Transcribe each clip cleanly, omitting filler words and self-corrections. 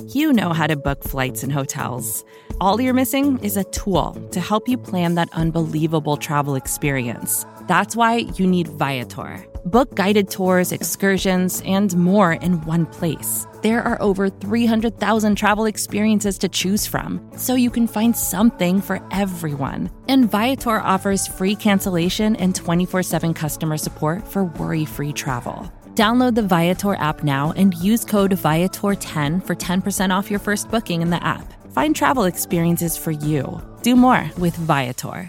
You know how to book flights and hotels. All you're missing is a tool to help you plan that unbelievable travel experience. That's why you need Viator. Book guided tours, excursions, and more in one place. There are over 300,000 travel experiences to choose from, so you can find something for everyone. And Viator offers free cancellation and 24/7 customer support for worry-free travel. Download the Viator app now and use code Viator10 for 10% off your first booking in the app. Find travel experiences for you. Do more with Viator.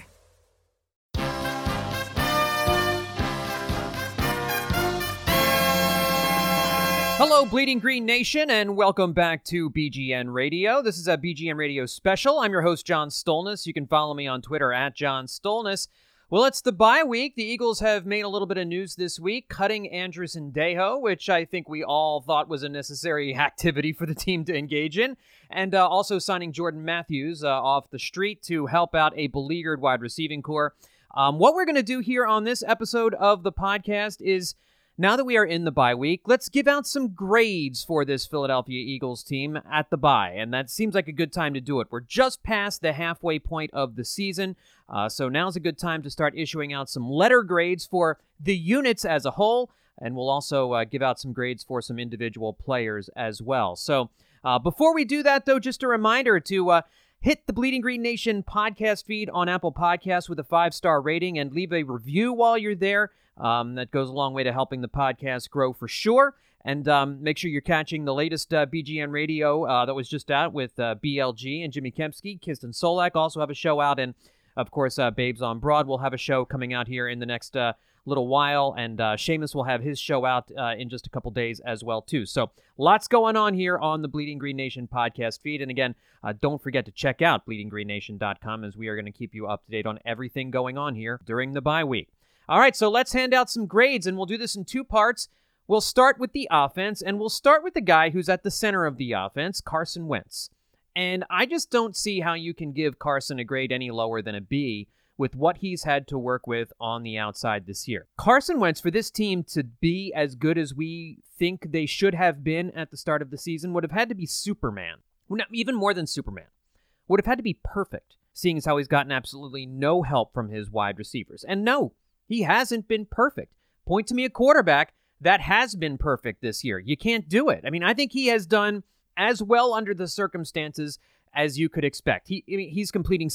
Hello, Bleeding Green Nation, and welcome back to BGN Radio. This is a BGN Radio special. I'm your host, John Stolnis. You can follow me on Twitter at John Stolnis. Well, it's the bye week. The Eagles have made a little bit of news this week, cutting Andrew Sendejo, which I think we all thought was a necessary activity for the team to engage in, and also signing Jordan Matthews off the street to help out a beleaguered wide receiving core. What we're going to do here on this episode of the podcast is, now that we are in the bye week, let's give out some grades for this Philadelphia Eagles team at the bye, and that seems like a good time to do it. We're just past the halfway point of the season, so now's a good time to start issuing out some letter grades for the units as a whole, and we'll also give out some grades for some individual players as well. So before we do that, though, just a reminder to hit the Bleeding Green Nation podcast feed on Apple Podcasts with a 5-star rating and leave a review while you're there. That goes a long way to helping the podcast grow for sure. And make sure you're catching the latest BGN Radio that was just out with BLG and Jimmy Kempski. Kirsten Solak also have a show out. And, of course, Babes on Broad will have a show coming out here in the next little while. And Seamus will have his show out in just a couple days as well, too. So lots going on here on the Bleeding Green Nation podcast feed. And, again, don't forget to check out bleedinggreennation.com, as we are going to keep you up to date on everything going on here during the bye week. All right, so let's hand out some grades, and we'll do this in two parts. We'll start with the offense, and we'll start with the guy who's at the center of the offense, Carson Wentz. And I just don't see how you can give Carson a grade any lower than a B with what he's had to work with on the outside this year. Carson Wentz, for this team to be as good as we think they should have been at the start of the season, would have had to be Superman. Well, no, even more than Superman. Would have had to be perfect, seeing as how he's gotten absolutely no help from his wide receivers. And no, he hasn't been perfect. Point to me a quarterback that has been perfect this year. You can't do it. I mean, I think he has done as well under the circumstances as you could expect. He's completing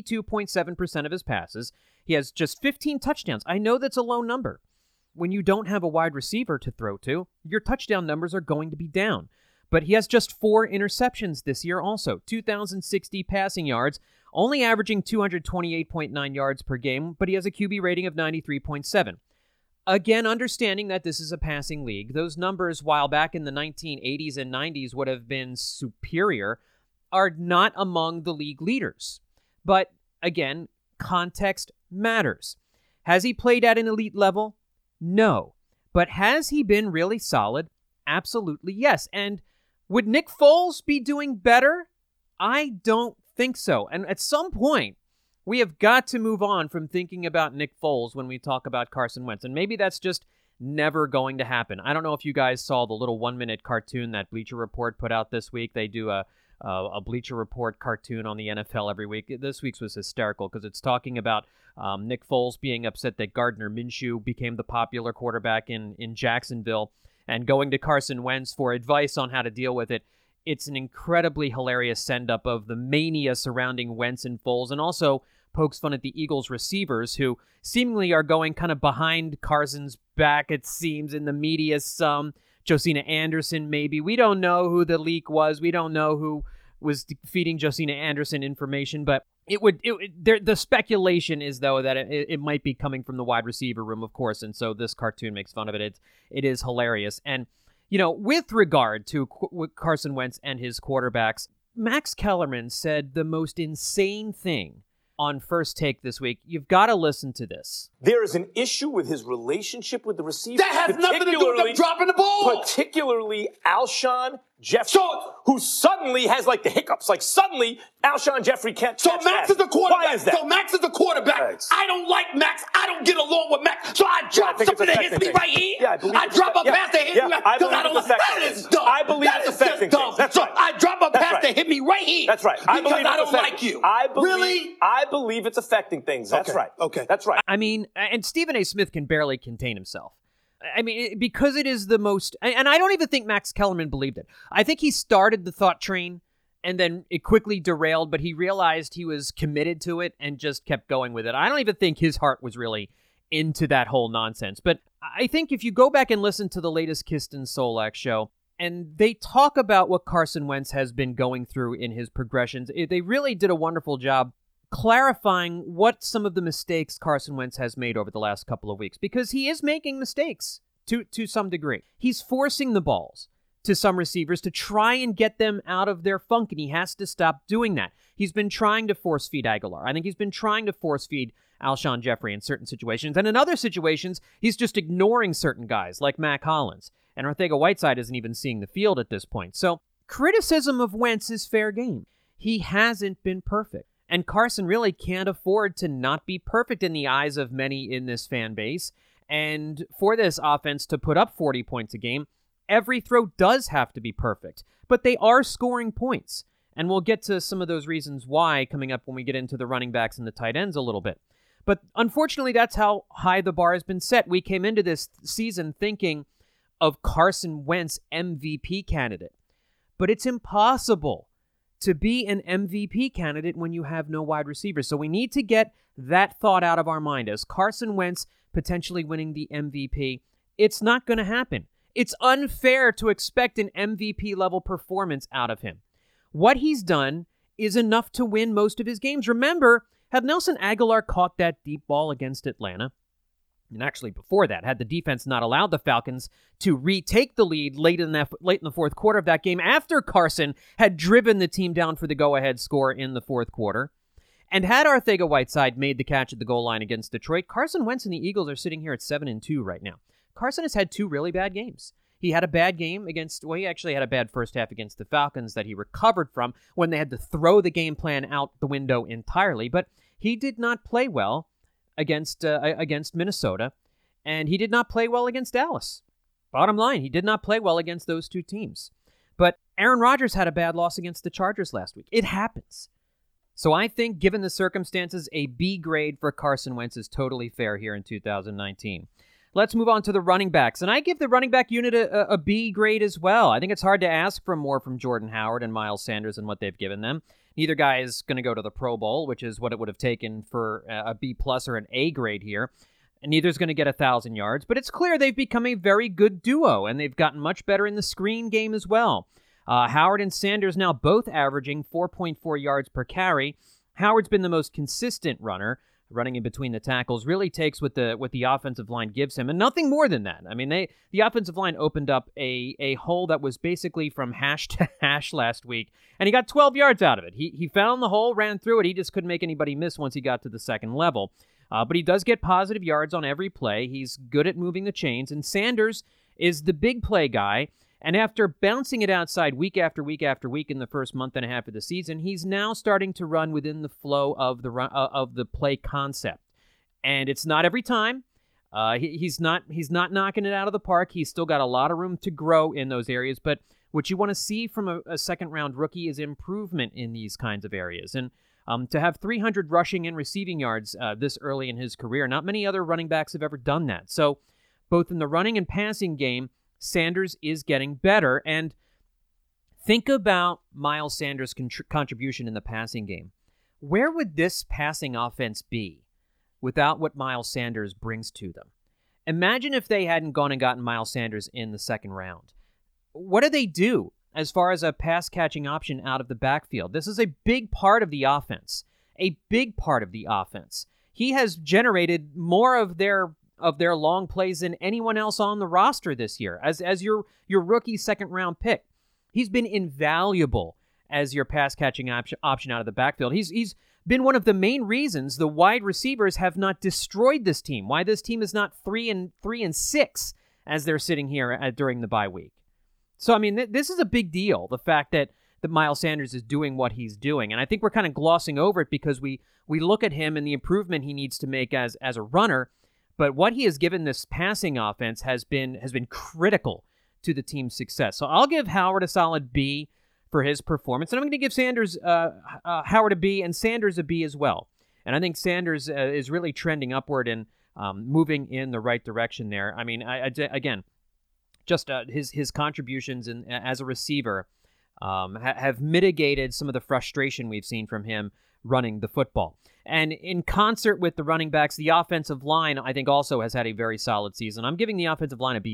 62.7% of his passes. He has just 15 touchdowns. I know that's a low number. When you don't have a wide receiver to throw to, your touchdown numbers are going to be down. But he has just 4 interceptions this year also. 2,060 passing yards, only averaging 228.9 yards per game, but he has a QB rating of 93.7. Again, understanding that this is a passing league, those numbers, while back in the 1980s and 90s would have been superior, are not among the league leaders. But again, context matters. Has he played at an elite level? No. But has he been really solid? Absolutely yes. And would Nick Foles be doing better? I don't think so. And at some point, we have got to move on from thinking about Nick Foles when we talk about Carson Wentz. And maybe that's just never going to happen. I don't know if you guys saw the little 1-minute cartoon that Bleacher Report put out this week. They do a Bleacher Report cartoon on the NFL every week. This week's was hysterical because it's talking about Nick Foles being upset that Gardner Minshew became the popular quarterback in Jacksonville and going to Carson Wentz for advice on how to deal with it. It's an incredibly hilarious send-up of the mania surrounding Wentz and Foles, and also pokes fun at the Eagles receivers who seemingly are going kind of behind Carson's back, it seems, in the media some. Josina Anderson, maybe. We don't know who the leak was. We don't know who was feeding Josina Anderson information, but the speculation is, though, that it might be coming from the wide receiver room, of course, and so this cartoon makes fun of it. It is hilarious. And you know, with regard to Carson Wentz and his quarterbacks, Max Kellerman said the most insane thing on First Take this week. You've got to listen to this. There is an issue with his relationship with the receiver. That has nothing to do with them dropping the ball. Particularly Alshon Jeffrey, who suddenly has like the hiccups. Like suddenly Alshon Jeffrey can't. So Max is the quarterback. Why is that? So Max is the quarterback. Right. I don't like Max. I don't get along with Max. So I drop something that hits me right here. Yeah, I drop a pass that hits me right here. I believe it's affecting. That is dumb. I believe it's affecting. Dumb. That's so right. I drop to hit me right here. That's right. Because I don't like you. Really? I believe it's affecting things. That's Okay. right. Okay. That's right. I mean, and Stephen A. Smith can barely contain himself. I mean, because it is the most, and I don't even think Max Kellerman believed it. I think he started the thought train and then it quickly derailed, but he realized he was committed to it and just kept going with it. I don't even think his heart was really into that whole nonsense. But I think if you go back and listen to the latest Kisten Solak show, and they talk about what Carson Wentz has been going through in his progressions, they really did a wonderful job clarifying what some of the mistakes Carson Wentz has made over the last couple of weeks, because he is making mistakes to some degree. He's forcing the balls to some receivers to try and get them out of their funk, and he has to stop doing that. He's been trying to force feed Aguilar. I think he's been trying to force feed Alshon Jeffrey in certain situations, and in other situations, he's just ignoring certain guys like Mac Hollins, and Arcega-Whiteside isn't even seeing the field at this point. So criticism of Wentz is fair game. He hasn't been perfect. And Carson really can't afford to not be perfect in the eyes of many in this fan base. And for this offense to put up 40 points a game, every throw does have to be perfect. But they are scoring points. And we'll get to some of those reasons why coming up when we get into the running backs and the tight ends a little bit. But unfortunately, that's how high the bar has been set. We came into this season thinking of Carson Wentz MVP candidate. But it's impossible to be an MVP candidate when you have no wide receivers. So we need to get that thought out of our mind. As Carson Wentz potentially winning the MVP, it's not going to happen. It's unfair to expect an MVP level performance out of him. What he's done is enough to win most of his games. Remember, had Nelson Aguilar caught that deep ball against Atlanta, and actually before that, had the defense not allowed the Falcons to retake the lead late in the fourth quarter of that game after Carson had driven the team down for the go-ahead score in the fourth quarter, and had Arcega-Whiteside made the catch at the goal line against Detroit, Carson Wentz and the Eagles are sitting here at 7-2 right now. Carson has had two really bad games. He had a bad game he actually had a bad first half against the Falcons that he recovered from when they had to throw the game plan out the window entirely, but he did not play well against Minnesota, and he did not play well against Dallas. Bottom line, he did not play well against those two teams. But Aaron Rodgers had a bad loss against the Chargers last week. It happens. So I think, given the circumstances, a B grade for Carson Wentz is totally fair here in 2019. Let's move on to the running backs, and I give the running back unit a B grade as well. I think it's hard to ask for more from Jordan Howard and Miles Sanders and what they've given them. Neither guy is going to go to the Pro Bowl, which is what it would have taken for a B+ or an A grade here. And neither's going to get 1,000 yards, but it's clear they've become a very good duo, and they've gotten much better in the screen game as well. Howard and Sanders now both averaging 4.4 yards per carry. Howard's been the most consistent runner, running in between the tackles, really takes what the offensive line gives him, and nothing more than that. I mean, the offensive line opened up a hole that was basically from hash to hash last week, and he got 12 yards out of it. He found the hole, ran through it. He just couldn't make anybody miss once he got to the second level. But he does get positive yards on every play. He's good at moving the chains, and Sanders is the big play guy. And after bouncing it outside week after week after week in the first month and a half of the season, he's now starting to run within the flow of the play concept. And it's not every time. He's not knocking it out of the park. He's still got a lot of room to grow in those areas. But what you want to see from a second-round rookie is improvement in these kinds of areas. And to have 300 rushing and receiving yards this early in his career, not many other running backs have ever done that. So both in the running and passing game, Sanders is getting better. And think about Miles Sanders' contribution in the passing game. Where would this passing offense be without what Miles Sanders brings to them? Imagine if they hadn't gone and gotten Miles Sanders in the second round. What do they do as far as a pass-catching option out of the backfield? This is a big part of the offense. A big part of the offense. He has generated more of their long plays than anyone else on the roster this year as your rookie second-round pick. He's been invaluable as your pass-catching option out of the backfield. He's been one of the main reasons the wide receivers have not destroyed this team, why this team is not 3-6 as they're sitting here during the bye week. So, I mean, this is a big deal, the fact that Miles Sanders is doing what he's doing. And I think we're kind of glossing over it because we look at him and the improvement he needs to make as a runner. But what he has given this passing offense has been critical to the team's success. So I'll give Howard a solid B. for his performance. And I'm going to give Sanders, Howard a B and Sanders a B as well. And I think Sanders is really trending upward and moving in the right direction there. I mean, again, just his contributions as a receiver have mitigated some of the frustration we've seen from him running the football. And in concert with the running backs, the offensive line, I think, also has had a very solid season. I'm giving the offensive line a B+.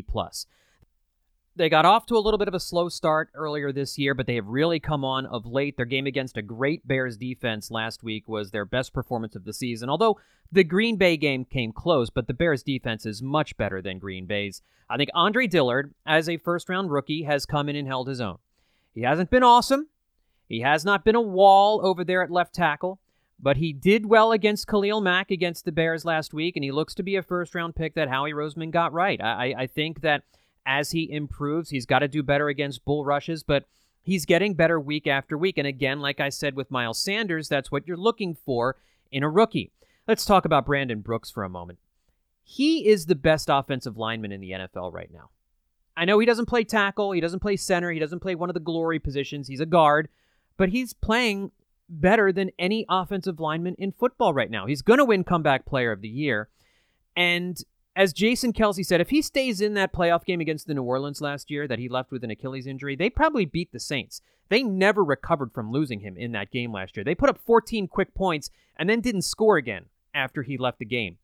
They got off to a little bit of a slow start earlier this year, but they have really come on of late. Their game against a great Bears defense last week was their best performance of the season, although the Green Bay game came close, but the Bears defense is much better than Green Bay's. I think Andre Dillard, as a first-round rookie, has come in and held his own. He hasn't been awesome. He has not been a wall over there at left tackle, but he did well against Khalil Mack against the Bears last week, and he looks to be a first-round pick that Howie Roseman got right. I think that as he improves, he's got to do better against bull rushes, but he's getting better week after week. And again, like I said with Miles Sanders, that's what you're looking for in a rookie. Let's talk about Brandon Brooks for a moment. He is the best offensive lineman in the NFL right now. I know he doesn't play tackle, he doesn't play center, he doesn't play one of the glory positions, he's a guard, but he's playing better than any offensive lineman in football right now. He's going to win Comeback Player of the Year. And as Jason Kelce said, if he stays in that playoff game against the New Orleans last year that he left with an Achilles injury, they probably beat the Saints. They never recovered from losing him in that game last year. They put up 14 quick points and then didn't score again after he left the game.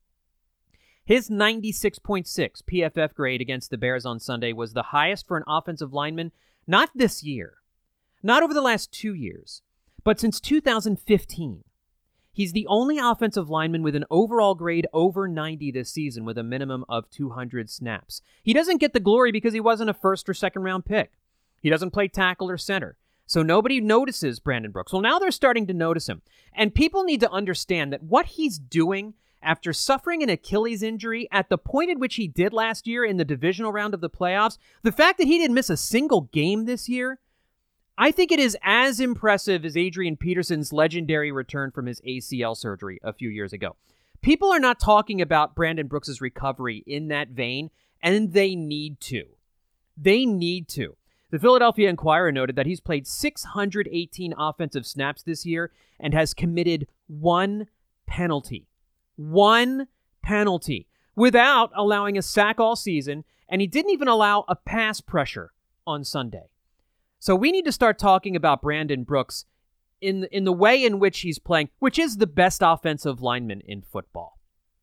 His 96.6 PFF grade against the Bears on Sunday was the highest for an offensive lineman, not this year, not over the last 2 years, but since 2015. He's the only offensive lineman with an overall grade over 90 this season with a minimum of 200 snaps. He doesn't get the glory because he wasn't a first or second round pick. He doesn't play tackle or center. So nobody notices Brandon Brooks. Well, now they're starting to notice him. And people need to understand that what he's doing after suffering an Achilles injury at the point at which he did last year in the divisional round of the playoffs, the fact that he didn't miss a single game this year, I think it is as impressive as Adrian Peterson's legendary return from his ACL surgery a few years ago. People are not talking about Brandon Brooks' recovery in that vein, and they need to. They need to. The Philadelphia Inquirer noted that he's played 618 offensive snaps this year and has committed one penalty. One penalty without allowing a sack all season, and he didn't even allow a pass pressure on Sunday. So we need to start talking about Brandon Brooks in the way in which he's playing, which is the best offensive lineman in football.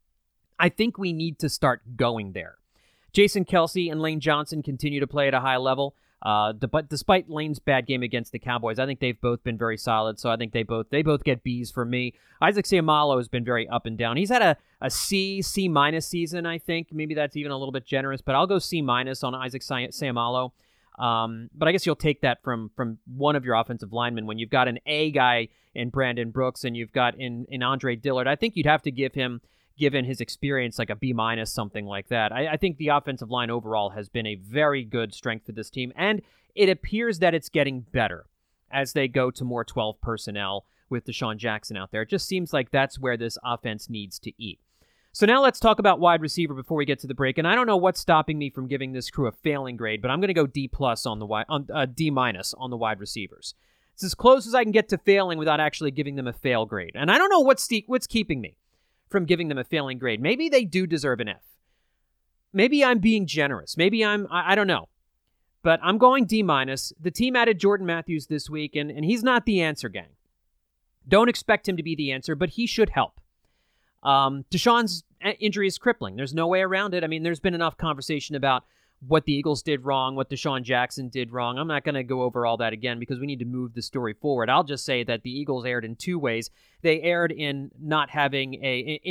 I think we need to start going there. Jason Kelce and Lane Johnson continue to play at a high level. But despite Lane's bad game against the Cowboys, I think they've both been very solid. So I think they both get Bs for me. Isaac Seumalo has been very up and down. He's had a C minus season, I think. Maybe that's even a little bit generous, but I'll go C minus on Isaac Seumalo. But I guess you'll take that from one of your offensive linemen when you've got an A guy in Brandon Brooks and you've got in Andre Dillard. I think you'd have to give him, given his experience, like a B minus, something like that. I think the offensive line overall has been a very good strength for this team, and it appears that it's getting better as they go to more 12 personnel with Deshaun Jackson out there. It just seems like that's where this offense needs to eat. So now let's talk about wide receiver before we get to the break. And I don't know what's stopping me from giving this crew a failing grade, but I'm going to go D+ on D- on the wide receivers. It's as close as I can get to failing without actually giving them a fail grade. And I don't know what's keeping me from giving them a failing grade. Maybe they do deserve an F. Maybe I'm being generous. Maybe I don't know. But I'm going D-. The team added Jordan Matthews this week, and he's not the answer, gang. Don't expect him to be the answer, but he should help. Deshaun's injury is crippling. There's no way around it. I mean, there's been enough conversation about what the Eagles did wrong, what Deshaun Jackson did wrong. I'm not going to go over all that again because we need to move the story forward. I'll just say that the Eagles erred in two ways. They erred in not having they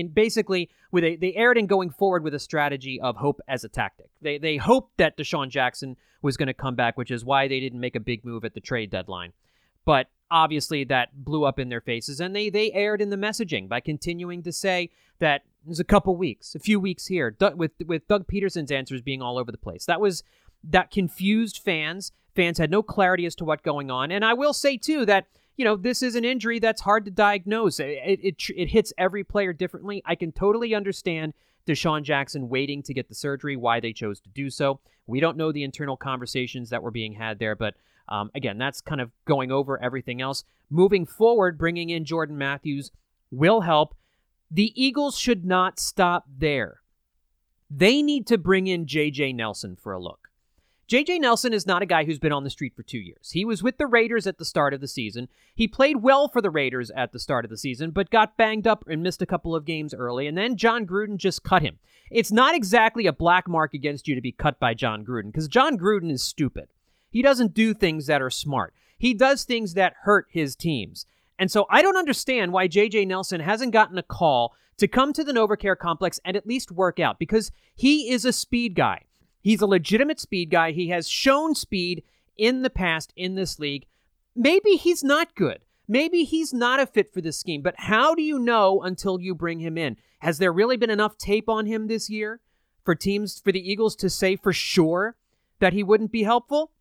erred in going forward with a strategy of hope as a tactic. They hoped that Deshaun Jackson was going to come back, which is why they didn't make a big move at the trade deadline. But obviously that blew up in their faces, and they erred in the messaging by continuing to say that there's a few weeks here, with Doug Peterson's answers being all over the place. That confused fans. Fans had no clarity as to what's going on. And I will say, too, that, this is an injury that's hard to diagnose. It hits every player differently. I can totally understand Deshaun Jackson waiting to get the surgery, why they chose to do so. We don't know the internal conversations that were being had there, but Again, that's kind of going over everything else. Moving forward, bringing in Jordan Matthews will help. The Eagles should not stop there. They need to bring in J.J. Nelson for a look. J.J. Nelson is not a guy who's been on the street for 2 years. He was with the Raiders at the start of the season. He played well for the Raiders at the start of the season, but got banged up and missed a couple of games early, and then John Gruden just cut him. It's not exactly a black mark against you to be cut by John Gruden, because John Gruden is stupid. He doesn't do things that are smart. He does things that hurt his teams. And so I don't understand why J.J. Nelson hasn't gotten a call to come to the NovaCare complex and at least work out, because he is a speed guy. He's a legitimate speed guy. He has shown speed in the past in this league. Maybe he's not good. Maybe he's not a fit for this scheme, but how do you know until you bring him in? Has there really been enough tape on him this year for the Eagles to say for sure that he wouldn't be helpful?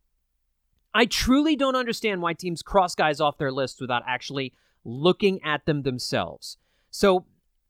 I truly don't understand why teams cross guys off their lists without actually looking at them themselves. So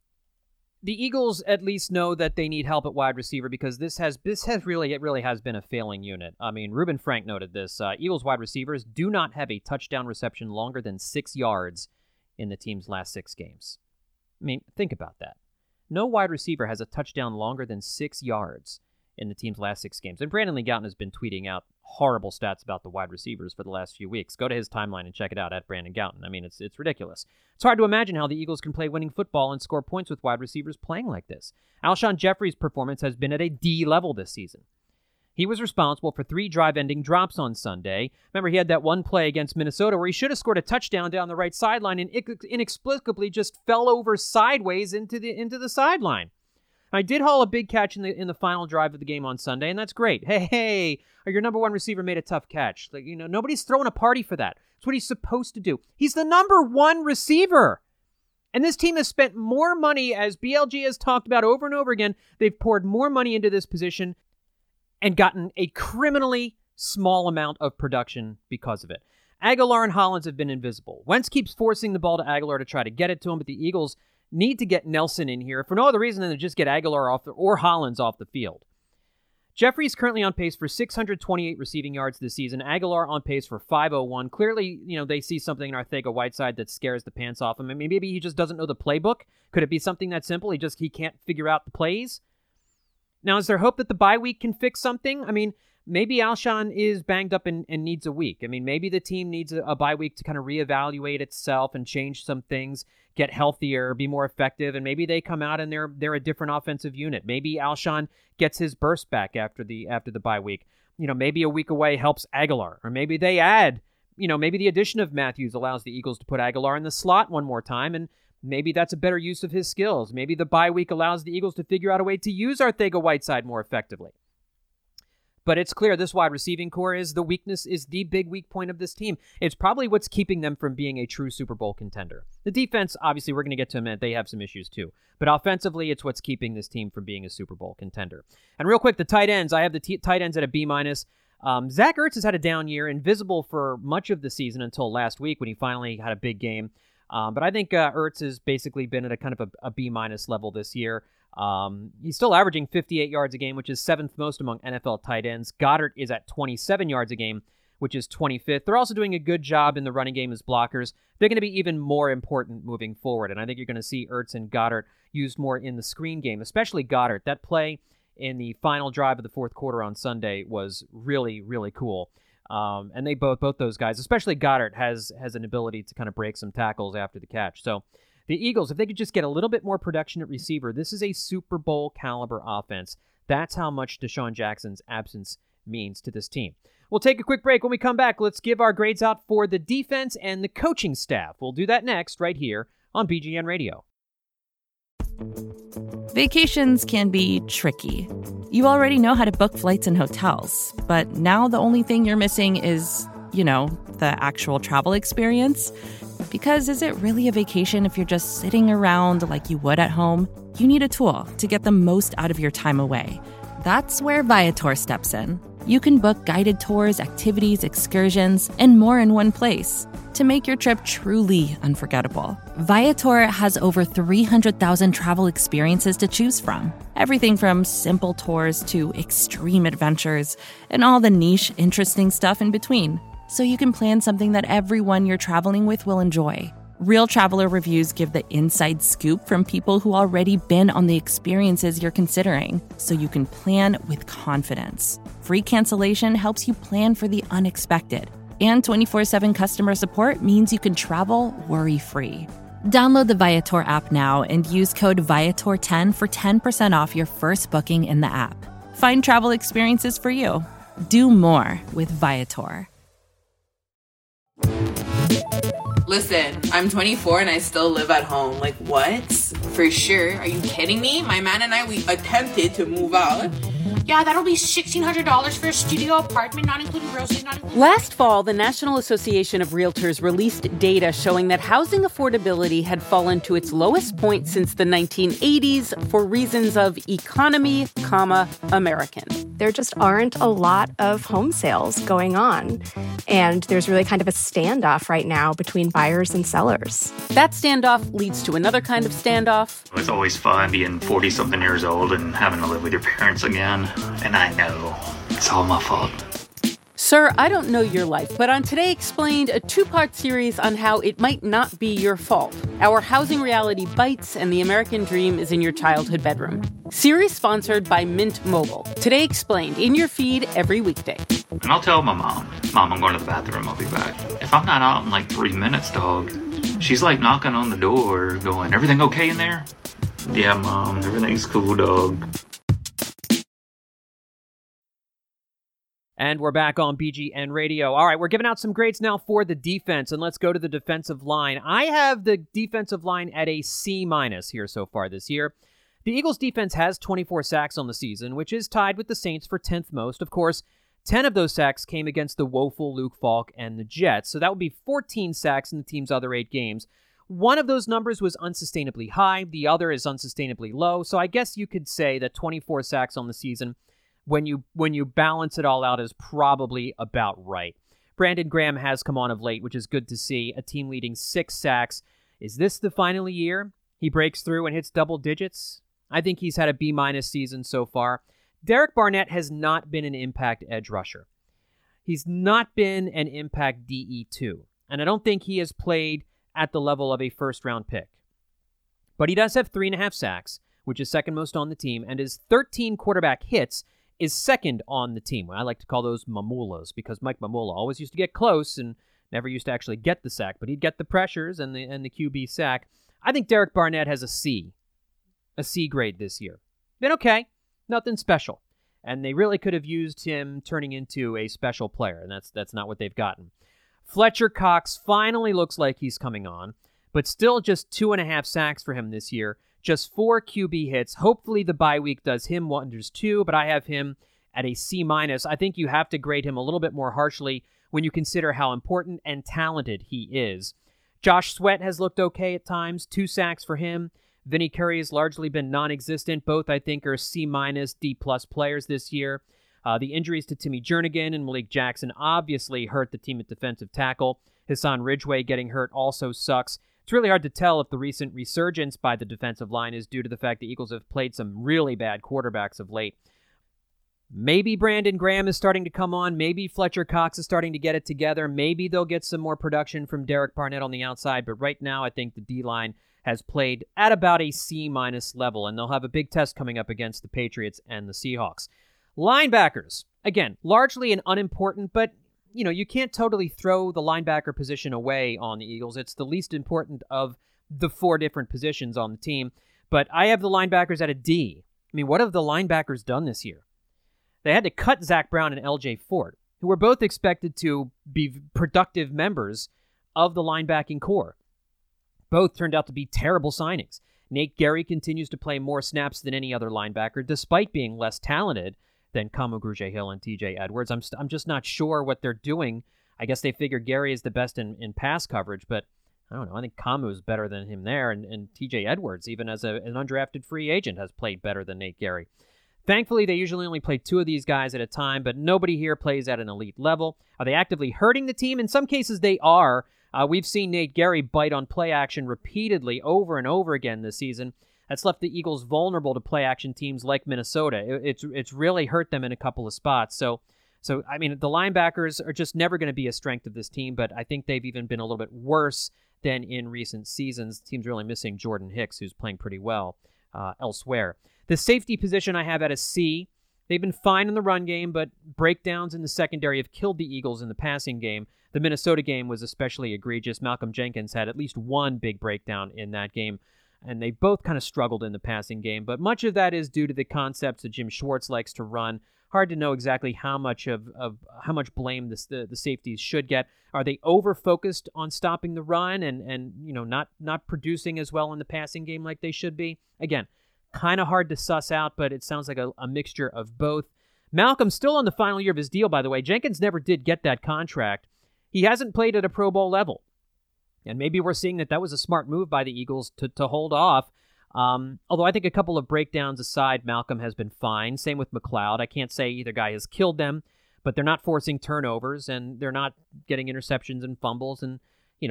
the Eagles at least know that they need help at wide receiver, because this really has been a failing unit. I mean, Reuben Frank noted this. Eagles wide receivers do not have a touchdown reception longer than 6 yards in the team's last 6 games. I mean, think about that. No wide receiver has a touchdown longer than 6 yards in the team's last 6 games. And Brandon Lee Gowton has been tweeting out horrible stats about the wide receivers for the last few weeks. Go to his timeline and check it out at Brandon Gowton. I mean, it's ridiculous. It's hard to imagine how the Eagles can play winning football and score points with wide receivers playing like this. Alshon Jeffrey's performance has been at a D level this season. He was responsible for 3 drive-ending drops on Sunday. Remember, he had that one play against Minnesota where he should have scored a touchdown down the right sideline and inexplicably just fell over sideways into the sideline. I did haul a big catch in the final drive of the game on Sunday, and that's great. Hey, your number one receiver made a tough catch. Nobody's throwing a party for that. It's what he's supposed to do. He's the number one receiver. And this team has spent more money, as BLG has talked about over and over again. They've poured more money into this position and gotten a criminally small amount of production because of it. Aguilar and Hollins have been invisible. Wentz keeps forcing the ball to Aguilar to try to get it to him, but the Eagles need to get Nelson in here for no other reason than to just get Aguilar or Hollins off the field. Jeffrey's currently on pace for 628 receiving yards this season. Aguilar on pace for 501. Clearly, they see something in Arcega-Whiteside that scares the pants off him. I mean, maybe he just doesn't know the playbook. Could it be something that simple? He can't figure out the plays. Now, is there hope that the bye week can fix something? I mean, maybe Alshon is banged up and needs a week. I mean, maybe the team needs a bye week to kind of reevaluate itself and change some things, get healthier, be more effective, and maybe they come out and they're a different offensive unit. Maybe Alshon gets his burst back after the bye week. Maybe a week away helps Aguilar, or maybe they add, maybe the addition of Matthews allows the Eagles to put Aguilar in the slot one more time, and maybe that's a better use of his skills. Maybe the bye week allows the Eagles to figure out a way to use Arcega-Whiteside more effectively. But it's clear this wide receiving core is the big weak point of this team. It's probably what's keeping them from being a true Super Bowl contender. The defense, obviously, we're going to get to them, and they have some issues too. But offensively, it's what's keeping this team from being a Super Bowl contender. And real quick, the tight ends. I have the tight ends at a B-. Zach Ertz has had a down year, invisible for much of the season until last week when he finally had a big game. But I think Ertz has basically been at a kind of a B- level this year. He's still averaging 58 yards a game, which is 7th most among NFL tight ends. Goddard is at 27 yards a game, which is 25th. They're also doing a good job in the running game as blockers. They're going to be even more important moving forward, and I think you're going to see Ertz and Goddard used more in the screen game, especially Goddard. That play in the final drive of the fourth quarter on Sunday was really, really cool. And they both those guys, especially Goddard, has an ability to kind of break some tackles after the catch. So the Eagles, if they could just get a little bit more production at receiver, this is a Super Bowl caliber offense. That's how much Deshaun Jackson's absence means to this team. We'll take a quick break. When we come back, let's give our grades out for the defense and the coaching staff. We'll do that next right here on BGN Radio. Vacations can be tricky. You already know how to book flights and hotels, but now the only thing you're missing is, the actual travel experience. Because is it really a vacation if you're just sitting around like you would at home? You need a tool to get the most out of your time away. That's where Viator steps in. You can book guided tours, activities, excursions, and more in one place to make your trip truly unforgettable. Viator has over 300,000 travel experiences to choose from. Everything from simple tours to extreme adventures and all the niche, interesting stuff in between. so you can plan something that everyone you're traveling with will enjoy. Real traveler reviews give the inside scoop from people who already been on the experiences you're considering, so you can plan with confidence. Free cancellation helps you plan for the unexpected. And 24/7 customer support means you can travel worry-free. Download the Viator app now and use code Viator10 for 10% off your first booking in the app. Find travel experiences for you. Do more with Viator. Listen, I'm 24 and I still live at home. Like, what? For sure. Are you kidding me? My man and I, we attempted to move out. Yeah, that'll be $1,600 for a studio apartment, not including groceries, not including... Last fall, the National Association of Realtors released data showing that housing affordability had fallen to its lowest point since the 1980s for reasons of economy, American. There just aren't a lot of home sales going on. And there's really kind of a standoff right now between buyers and sellers. That standoff leads to another kind of standoff. It's always fun being 40-something years old and having to live with your parents again. And I know it's all my fault. Sir, I don't know your life, but on Today Explained, a two-part series on how it might not be your fault. Our housing reality bites and the American dream is in your childhood bedroom. Series sponsored by Mint Mobile. Today Explained, in your feed every weekday. And I'll tell my mom, I'm going to the bathroom, I'll be back. If I'm not out in like 3 minutes, dog, she's like knocking on the door going, everything okay in there? Yeah, Mom, everything's cool, dog. And we're back on BGN Radio. All right, we're giving out some grades now for the defense, and let's go to the defensive line. I have the defensive line at a C- here so far this year. The Eagles' defense has 24 sacks on the season, which is tied with the Saints for 10th most. Of course, 10 of those sacks came against the woeful Luke Falk and the Jets, so that would be 14 sacks in the team's other 8 games. One of those numbers was unsustainably high, the other is unsustainably low, so I guess you could say that 24 sacks on the season, when you balance it all out, is probably about right. Brandon Graham has come on of late, which is good to see. A team leading 6 sacks. Is this the final year he breaks through and hits double digits? I think he's had a B- season so far. Derek Barnett has not been an impact edge rusher. He's not been an impact DE2. And I don't think he has played at the level of a first-round pick. But he does have 3.5 sacks, which is second most on the team, and his 13 quarterback hits is second on the team. I like to call those Mamulas because Mike Mamula always used to get close and never used to actually get the sack, but he'd get the pressures and the QB sack. I think Derek Barnett has a C grade this year. Been okay, nothing special. And they really could have used him turning into a special player, and that's not what they've gotten. Fletcher Cox finally looks like he's coming on, but still just 2.5 sacks for him this year. Just 4 QB hits. Hopefully the bye week does him wonders too, but I have him at a C-. I think you have to grade him a little bit more harshly when you consider how important and talented he is. Josh Sweat has looked okay at times. 2 sacks for him. Vinny Curry has largely been non-existent. Both, I think, are C-, D+ players this year. The injuries to Timmy Jernigan and Malik Jackson obviously hurt the team at defensive tackle. Hassan Ridgeway getting hurt also sucks. It's really hard to tell if the recent resurgence by the defensive line is due to the fact the Eagles have played some really bad quarterbacks of late. Maybe Brandon Graham is starting to come on. Maybe Fletcher Cox is starting to get it together. Maybe they'll get some more production from Derek Barnett on the outside. But right now, I think the D-line has played at about a C- level, and they'll have a big test coming up against the Patriots and the Seahawks. Linebackers, again, largely an unimportant, but you can't totally throw the linebacker position away on the Eagles. It's the least important of the 4 different positions on the team. But I have the linebackers at a D. I mean, what have the linebackers done this year? They had to cut Zach Brown and LJ Fort, who were both expected to be productive members of the linebacking core. Both turned out to be terrible signings. Nate Gerry continues to play more snaps than any other linebacker, despite being less talented than Kamu Grugier-Hill and TJ Edwards. I'm just not sure what they're doing. I guess they figure Gerry is the best in pass coverage, but I don't know. I think Kamu is better than him there, and TJ Edwards, even as an undrafted free agent, has played better than Nate Gerry. Thankfully, they usually only play 2 of these guys at a time, but nobody here plays at an elite level. Are they actively hurting the team? In some cases, they are. We've seen Nate Gerry bite on play action repeatedly over and over again this season. That's left the Eagles vulnerable to play action teams like Minnesota. It's really hurt them in a couple of spots. So So, I mean, the linebackers are just never going to be a strength of this team, but I think they've even been a little bit worse than in recent seasons. The team's really missing Jordan Hicks, who's playing pretty well elsewhere. The safety position I have at a C. They've been fine in the run game, but breakdowns in the secondary have killed the Eagles in the passing game. The Minnesota game was especially egregious. Malcolm Jenkins had at least one big breakdown in that game, and they both kind of struggled in the passing game. But much of that is due to the concepts that Jim Schwartz likes to run. Hard to know exactly how much how much blame the safeties should get. Are they over-focused on stopping the run and not producing as well in the passing game like they should be? Again, kind of hard to suss out, but it sounds like a mixture of both. Malcolm's still on the final year of his deal, by the way. Jenkins never did get that contract. He hasn't played at a Pro Bowl level. And maybe we're seeing that was a smart move by the Eagles to hold off. Although I think a couple of breakdowns aside, Malcolm has been fine. Same with McLeod. I can't say either guy has killed them, but they're not forcing turnovers, and they're not getting interceptions and fumbles. And,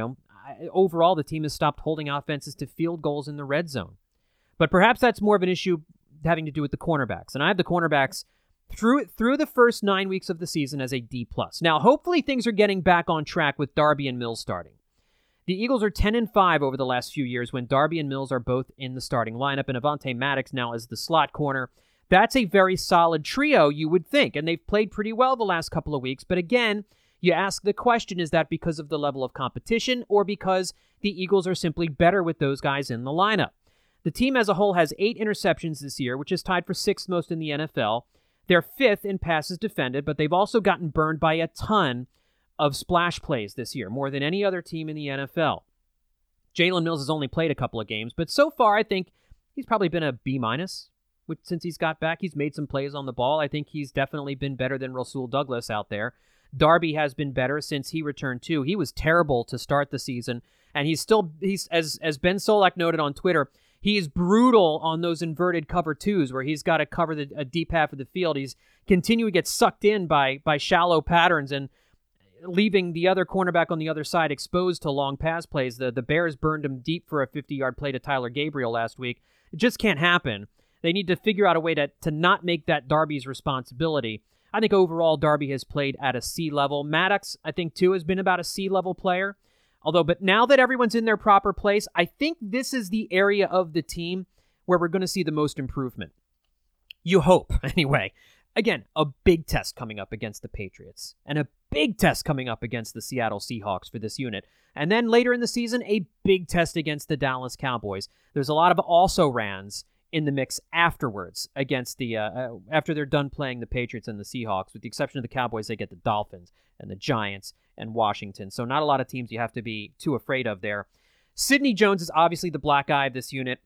overall, the team has stopped holding offenses to field goals in the red zone. But perhaps that's more of an issue having to do with the cornerbacks. And I have the cornerbacks through the first 9 weeks of the season as a D+. Now, hopefully things are getting back on track with Darby and Mills starting. The Eagles are 10-5 over the last few years when Darby and Mills are both in the starting lineup, and Avonte Maddox now is the slot corner. That's a very solid trio, you would think, and they've played pretty well the last couple of weeks. But again, you ask the question, is that because of the level of competition or because the Eagles are simply better with those guys in the lineup? The team as a whole has 8 interceptions this year, which is tied for 6th most in the NFL. They're 5th in passes defended, but they've also gotten burned by a ton of splash plays this year, more than any other team in the NFL. Jalen Mills has only played a couple of games, but so far I think he's probably been a B- since he's got back. He's made some plays on the ball. I think he's definitely been better than Rasul Douglas out there. Darby has been better since he returned too. He was terrible to start the season, and he's as Ben Solak noted on Twitter, he's brutal on those inverted cover twos where he's got to cover a deep half of the field. He's continuing to get sucked in by shallow patterns and leaving the other cornerback on the other side exposed to long pass plays. The Bears burned him deep for a 50-yard play to Tyler Gabriel last week. It just can't happen. They need to figure out a way to not make that Darby's responsibility. I think overall Darby has played at a C level. Maddox, I think, too, has been about a C level player. But now that everyone's in their proper place, I think this is the area of the team where we're going to see the most improvement. You hope, anyway. Again, a big test coming up against the Patriots, and a big test coming up against the Seattle Seahawks for this unit. And then later in the season, a big test against the Dallas Cowboys. There's a lot of also-rans in the mix afterwards against after they're done playing the Patriots and the Seahawks. With the exception of the Cowboys, they get the Dolphins and the Giants and Washington. So not a lot of teams you have to be too afraid of there. Sidney Jones is obviously the black eye of this unit.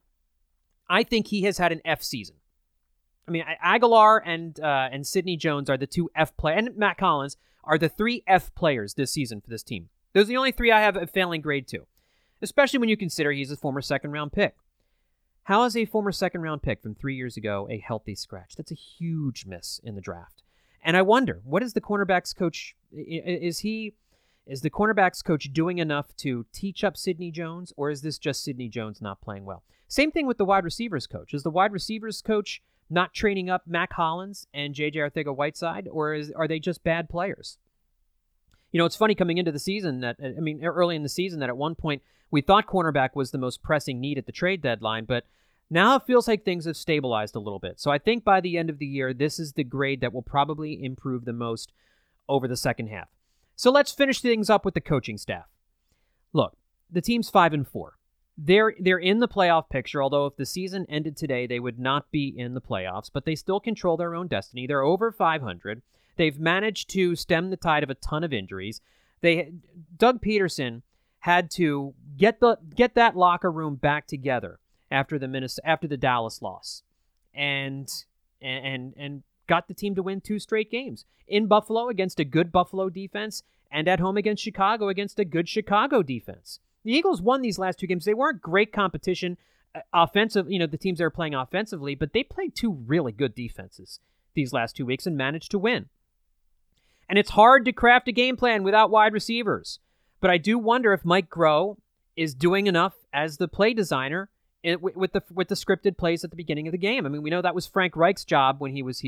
I think he has had an F season. I mean, Aguilar and Sidney Jones are the 2 F players, and Matt Collins are the 3 F players this season for this team. Those are the only 3 I have a failing grade to, especially when you consider he's a former second-round pick. How is a former second-round pick from 3 years ago a healthy scratch? That's a huge miss in the draft. And I wonder, what is the cornerbacks coach? Is the cornerbacks coach doing enough to teach up Sidney Jones, or is this just Sidney Jones not playing well? Same thing with the wide receivers coach. Is the wide receivers coach not training up Matt Collins and J.J. Arcega-Whiteside, or are they just bad players? It's funny coming into the season early in the season that at one point we thought cornerback was the most pressing need at the trade deadline, but now it feels like things have stabilized a little bit. So I think by the end of the year, this is the grade that will probably improve the most over the second half. So let's finish things up with the coaching staff. Look, the team's 5-4. They're in the playoff picture, although if the season ended today, they would not be in the playoffs, but they still control their own destiny. They're over 500. They've managed to stem the tide of a ton of injuries. Doug Peterson had to get that locker room back together after the Dallas loss, and got the team to win 2 straight games in Buffalo against a good Buffalo defense, and at home against Chicago against a good Chicago defense. The Eagles won these last 2 games. They weren't great competition offensive, the teams they were playing offensively, but they played 2 really good defenses these last 2 weeks and managed to win. And it's hard to craft a game plan without wide receivers. But I do wonder if Mike Groh is doing enough as the play designer with the scripted plays at the beginning of the game. I mean, we know that was Frank Reich's job when he was here.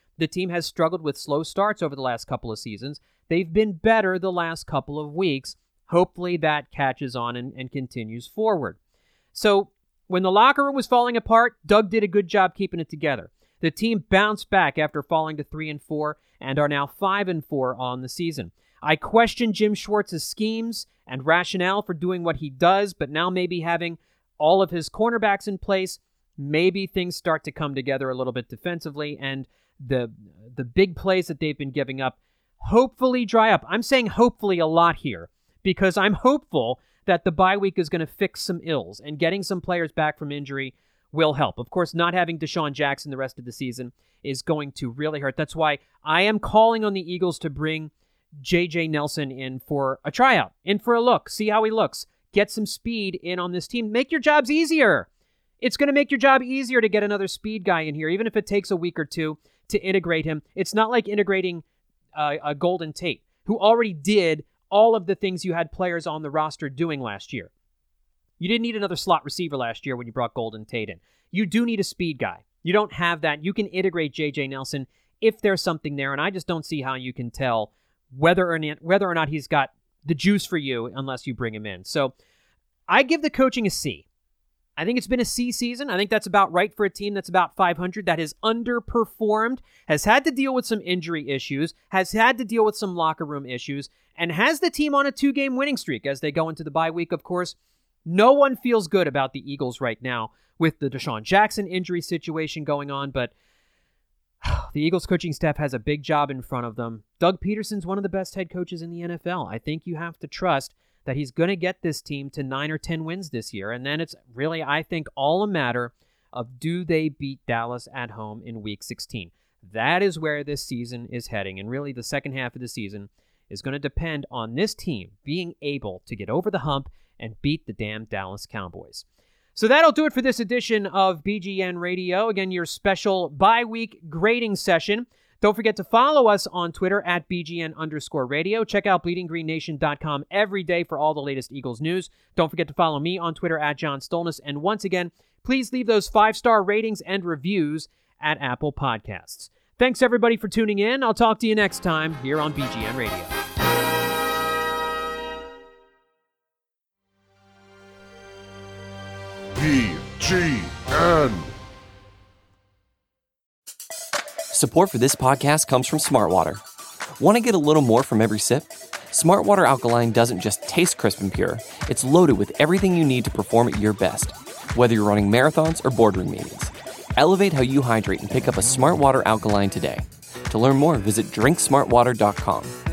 the team has struggled with slow starts over the last couple of seasons. They've been better the last couple of weeks. Hopefully that catches on and continues forward. So when the locker room was falling apart, Doug did a good job keeping it together. The team bounced back after falling to 3-4 and are now 5-4 on the season. I question Jim Schwartz's schemes and rationale for doing what he does, but now maybe having all of his cornerbacks in place, maybe things start to come together a little bit defensively, and the big plays that they've been giving up hopefully dry up. I'm saying hopefully a lot here because I'm hopeful that the bye week is going to fix some ills, and getting some players back from injury will help. Of course, not having Deshaun Jackson the rest of the season is going to really hurt. That's why I am calling on the Eagles to bring J.J. Nelson in for a tryout, in for a look, see how he looks, get some speed in on this team. Make your jobs easier. It's going to make your job easier to get another speed guy in here, even if it takes a week or two to integrate him. It's not like integrating a Golden Tate, who already did all of the things you had players on the roster doing last year. You didn't need another slot receiver last year when you brought Golden Tate in. You do need a speed guy. You don't have that. You can integrate J.J. Nelson if there's something there, and I just don't see how you can tell whether or not he's got the juice for you unless you bring him in. So I give the coaching a C. I think it's been a C season. I think that's about right for a team that's about 500, that has underperformed, has had to deal with some injury issues, has had to deal with some locker room issues, and has the team on a 2-game winning streak as they go into the bye week, of course. No one feels good about the Eagles right now with the Deshaun Jackson injury situation going on, but the Eagles coaching staff has a big job in front of them. Doug Peterson's one of the best head coaches in the NFL. I think you have to trust that he's going to get this team to 9 or 10 wins this year. And then it's really, I think, all a matter of do they beat Dallas at home in Week 16. That is where this season is heading. And really the second half of the season is going to depend on this team being able to get over the hump and beat the damn Dallas Cowboys. So that'll do it for this edition of BGN Radio. Again, your special bye-week grading session. Don't forget to follow us on Twitter at BGN_radio. Check out BleedingGreenNation.com every day for all the latest Eagles news. Don't forget to follow me on Twitter at John Stolness. And once again, please leave those 5-star ratings and reviews at Apple Podcasts. Thanks, everybody, for tuning in. I'll talk to you next time here on BGN Radio. BGN. Support for this podcast comes from Smartwater. Want to get a little more from every sip? Smartwater Alkaline doesn't just taste crisp and pure. It's loaded with everything you need to perform at your best, whether you're running marathons or boardroom meetings. Elevate how you hydrate and pick up a Smartwater Alkaline today. To learn more, visit drinksmartwater.com.